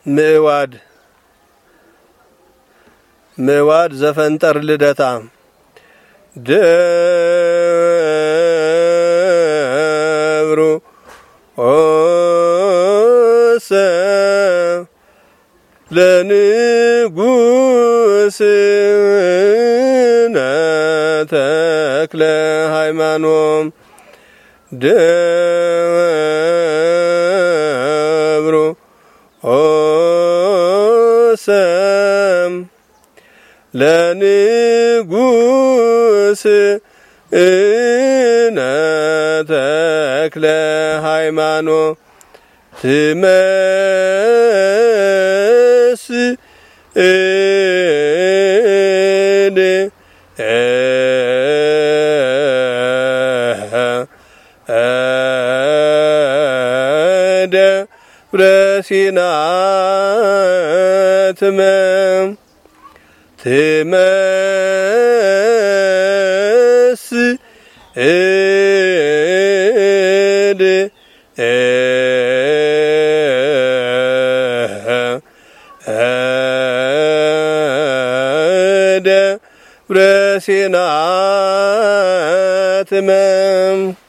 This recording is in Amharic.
ምዕዋድ ዘፈንጠር ልደታ ደብሩ ኦሰብ ለንጉሥነ ተክለ ሃይማኖት ደብሩ ኦሰብ ለንጉሥነ ተክለ ሃይማኖት ትመስል ደብረ ሲና ትመስል ደብረ ሲና